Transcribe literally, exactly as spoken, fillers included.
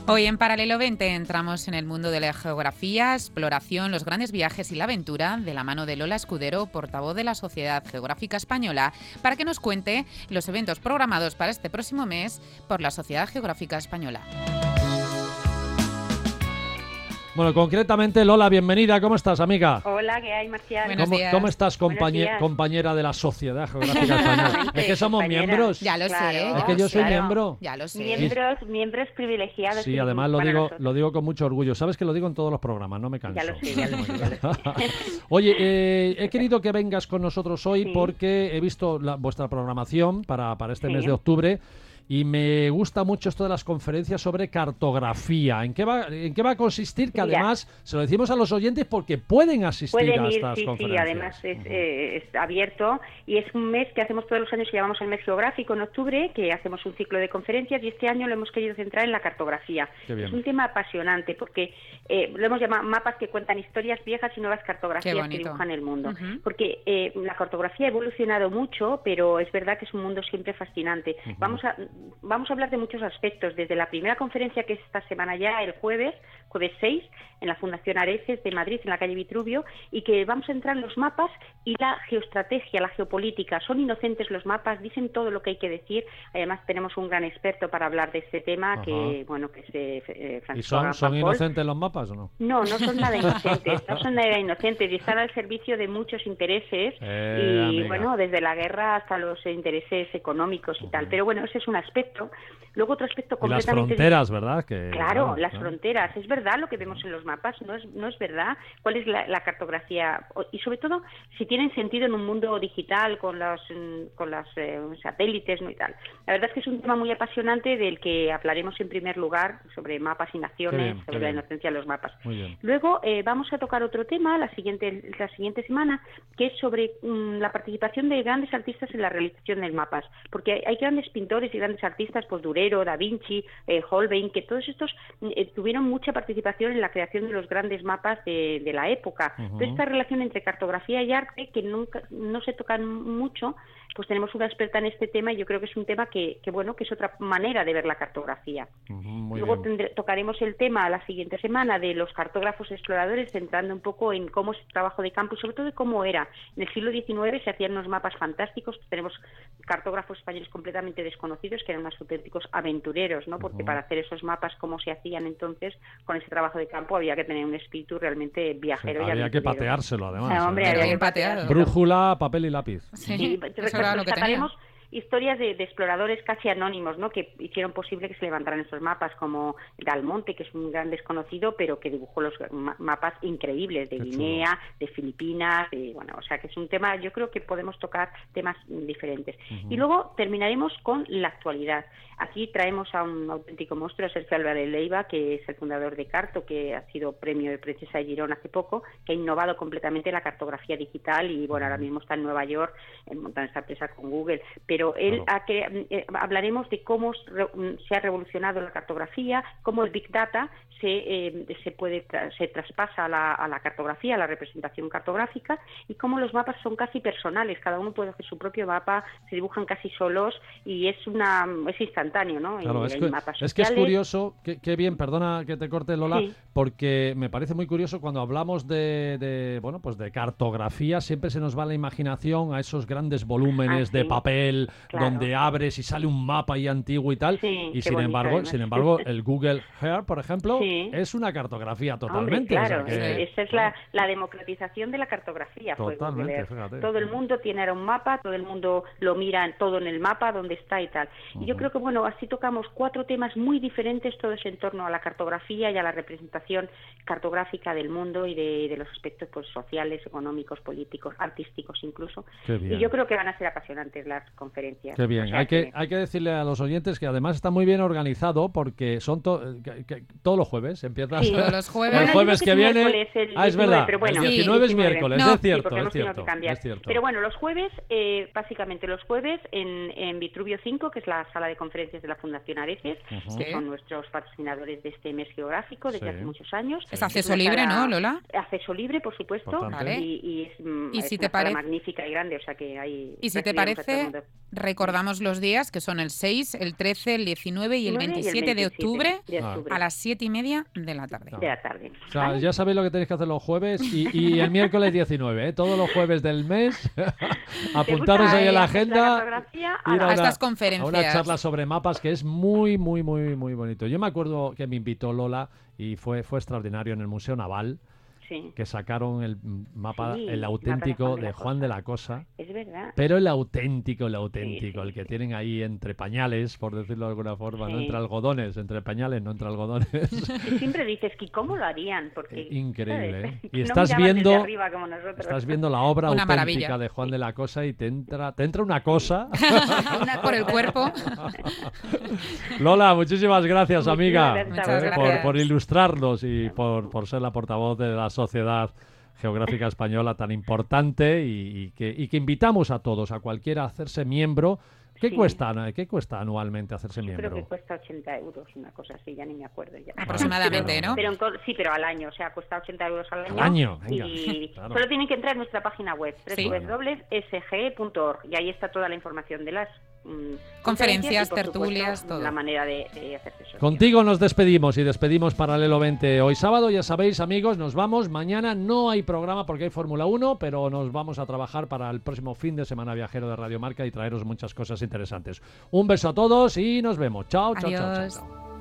Hoy en Paralelo veinte entramos en el mundo de la geografía, exploración, los grandes viajes y la aventura de la mano de Lola Escudero, portavoz de la Sociedad Geográfica Española, para que nos cuente los eventos programados para este próximo mes por la Sociedad Geográfica Española. Bueno, concretamente, Lola, bienvenida. ¿Cómo estás, amiga? Hola, ¿qué hay, Marcial? Buenos ¿Cómo, días. ¿Cómo estás, compañe- compañera de la Sociedad Geográfica Española? Es que somos compañera. miembros. Ya lo Claro, sé. Es que yo soy claro. miembro. Ya lo sé. Miembros, miembros privilegiados. Sí, que además lo para digo, nosotros. lo digo con mucho orgullo. Sabes que lo digo en todos los programas, no me canso. Ya lo sé, ya lo sé, ya lo sé. Oye, eh, he querido que vengas con nosotros hoy Sí. porque he visto la- vuestra programación para, para este Sí. mes de octubre. Y me gusta mucho esto de las conferencias sobre cartografía. ¿En qué va, en qué va a consistir? Que Mira. además se lo decimos a los oyentes porque pueden asistir Pueden a ir, estas sí, sí, conferencias. además es, Ujú. eh, es abierto y es un mes que hacemos todos los años que llamamos el mes geográfico en octubre, que hacemos un ciclo de conferencias y este año lo hemos querido centrar en la cartografía. Qué bien. Es un tema apasionante porque eh, lo hemos llamado mapas que cuentan historias viejas y nuevas Qué cartografías que bonito. dibujan el mundo. Ujú. Porque eh, la cartografía ha evolucionado mucho, pero es verdad que es un mundo siempre fascinante. Ujú. Vamos a vamos a hablar de muchos aspectos, desde la primera conferencia que es esta semana ya, el jueves, jueves seis, en la Fundación Areces de Madrid, en la calle Vitruvio, y que vamos a entrar en los mapas y la geoestrategia, la geopolítica. Son inocentes los mapas, dicen todo lo que hay que decir. Además tenemos un gran experto para hablar de este tema, Ajá. que bueno, que es eh, eh, ¿Y Francisco son, son Rampol. inocentes los mapas o no? No, no son nada inocentes, no son nada inocentes y están al servicio de muchos intereses Eh, y amiga. bueno, desde la guerra hasta los intereses económicos y tal. Pero bueno, ese es un aspecto. Luego otro aspecto Y las completamente fronteras, ¿verdad? Que, Claro, las claro. fronteras. ¿Es verdad lo que vemos en los mapas? ¿No es, no es verdad? ¿Cuál es la, la cartografía? O- Y sobre todo, si tienen sentido en un mundo digital con los, mm, con los eh, satélites, ¿no? Y tal. La verdad es que es un tema muy apasionante del que hablaremos en primer lugar sobre mapas y naciones, Qué bien, qué sobre la bien. inocencia de los mapas. Muy bien. Luego eh, vamos a tocar otro tema la siguiente, la siguiente semana, que es sobre mm, la participación de grandes artistas en la realización de mapas. Porque hay, hay grandes pintores y grandes artistas, pues Durero, Da Vinci, eh, Holbein, que todos estos eh, tuvieron mucha participación en la creación de los grandes mapas de, de la época. Ujú. Entonces, esta relación entre cartografía y arte, que nunca no se tocan mucho, pues tenemos una experta en este tema y yo creo que es un tema que, que bueno, que es otra manera de ver la cartografía. Ujú, muy Luego bien. tendré- tocaremos el tema la siguiente semana de los cartógrafos exploradores, centrando un poco en cómo es el trabajo de campo y sobre todo de cómo era. En el siglo diecinueve se hacían unos mapas fantásticos, tenemos cartógrafos españoles completamente desconocidos que eran unos auténticos aventureros, ¿no? Porque Ujú. para hacer esos mapas como se hacían entonces con ese trabajo de campo había que tener un espíritu realmente Sí, viajero y había que aventurero. pateárselo, además. Ah, hombre, ¿eh? Pero había bien que patear. pateado. Brújula, papel y lápiz. Sí, Sí, eso era lo que tenía. rescataremos historias de, de exploradores casi anónimos, ¿no? Que hicieron posible que se levantaran estos mapas, como Dalmonte, que es un gran desconocido, pero que dibujó los ma- mapas increíbles de Qué Guinea, de Filipinas, de, bueno, o sea que es un tema, yo creo que podemos tocar temas mm, diferentes. Ujú. Y luego terminaremos con la actualidad. Aquí traemos a un auténtico monstruo, Sergio Álvarez Leiva, que es el fundador de Carto, que ha sido premio de Princesa de Girón hace poco, que ha innovado completamente la cartografía digital y bueno, ahora mismo está en Nueva York, en montando esta empresa con Google, pero él Claro. ha que, eh, hablaremos de cómo re- se ha revolucionado la cartografía, cómo el Big Data se, eh, se puede tra- se traspasa a la, a la cartografía, a la representación cartográfica y cómo los mapas son casi personales, cada uno puede hacer su propio mapa, se dibujan casi solos y es una es instantáneo, ¿no? Claro, Y es hay que, mapas es que es sociales. curioso, qué qué bien, perdona que te corte, Lola, Sí. porque me parece muy curioso cuando hablamos de, de, bueno, pues de cartografía, siempre se nos va la imaginación a esos grandes volúmenes Ah, de sí. papel Claro. donde abres y sale un mapa ahí antiguo y tal, Sí, y qué sin bonito, embargo, además. sin embargo, el Google Earth, por ejemplo, Sí. es una cartografía Hombre, totalmente. o sea claro, que- es- esa es la, la democratización de la cartografía. fue Totalmente, Google Earth. fíjate. Todo el mundo tiene ahora un mapa, todo el mundo lo mira en- todo en el mapa, dónde está y tal. Y yo Ujú. creo que, bueno, así tocamos cuatro temas muy diferentes, todos en torno a la cartografía y a la representación cartográfica del mundo y de, de los aspectos pues sociales, económicos, políticos, artísticos incluso. Qué bien. Y yo creo que van a ser apasionantes las conferencias. Qué bien. O sea Hay que, hay que decirle a los oyentes que además está muy bien organizado porque son to- que- que- todos los jueves. Empiezas Sí. Todos los jueves. el Bueno, jueves yo que creo que es viene. miércoles, el Ah, es diecinueve, verdad. pero bueno, el sí, diecinueve es diecinueve. miércoles, No, es sí, cierto, porque es hemos tenido cierto. que cambiar. Es cierto. Pero bueno, los jueves, eh, básicamente los jueves en, en Vitruvio cinco, que es la sala de conferencias de la Fundación Areces, Ujú. que Sí. son nuestros patrocinadores de este mes geográfico desde Sí. hace muchos años. Es acceso una libre, sala- ¿no, Lola? Acceso libre, por supuesto, Importante. Vale. y, y es, mm, Y es si una te sala parece- magnífica y grande, o sea que hay... Y si te recibimos a todo el parece, mundo. Recordamos los días, que son el seis, el trece, el diecinueve y el veintisiete de octubre, de octubre. a las siete y media de la tarde. De la tarde. O sea, ¿Vale? ya sabéis lo que tenéis que hacer los jueves y, y el miércoles diecinueve, ¿eh? Todos los jueves del mes. Apuntaros ahí en la agenda. Ir a, a una, estas a conferencias. una charla sobre mapas que es muy, muy, muy, muy bonito. Yo me acuerdo que me invitó Lola y fue, fue extraordinario en el Museo Naval. Sí. Que sacaron el mapa, Sí, el auténtico de de Juan de la Cosa. Es verdad. Pero el auténtico, el auténtico, Sí, sí, el que sí. tienen ahí entre pañales, por decirlo de alguna forma, Sí. no entre algodones, entre pañales, no entre algodones. Y siempre dices que cómo lo harían, porque Increíble, ¿sabes? ¿eh? Y No estás miraban desde viendo, arriba como nosotros. estás viendo la obra Una auténtica maravilla. de Juan de la Cosa y te entra, te entra una cosa. Una por el cuerpo. Lola, muchísimas gracias, Muchísimas amiga, gracias Muchas a eh, gracias. por, por ilustrarnos y por, por ser la portavoz de la Sociedad Geográfica Española tan importante y, y, que, y que invitamos a todos, a cualquiera, a hacerse miembro. ¿Qué, Sí. cuesta, ¿Qué cuesta anualmente hacerse Yo miembro? creo que cuesta ochenta euros, una cosa así, ya ni me acuerdo ya. Aproximadamente, Pero- ¿no? Pero en co- sí, pero al año, o sea, cuesta ochenta euros al año. Al año, venga, Y claro. solo tienen que entrar en nuestra página web, Sí. doble u doble u doble u punto s g e punto org, y ahí está toda la información de las mm, Conferencias, y, por tertulias, supuesto, todo. la manera de, de hacerse socio. Contigo nos despedimos y despedimos Paralelo veinte hoy sábado. Ya sabéis, amigos, nos vamos. Mañana no hay programa porque hay Fórmula uno, pero nos vamos a trabajar para el próximo fin de semana viajero de Radio Marca y traeros muchas cosas interesantes. Un beso a todos y nos vemos. Chao, chao, chao, chao, Adiós. chao.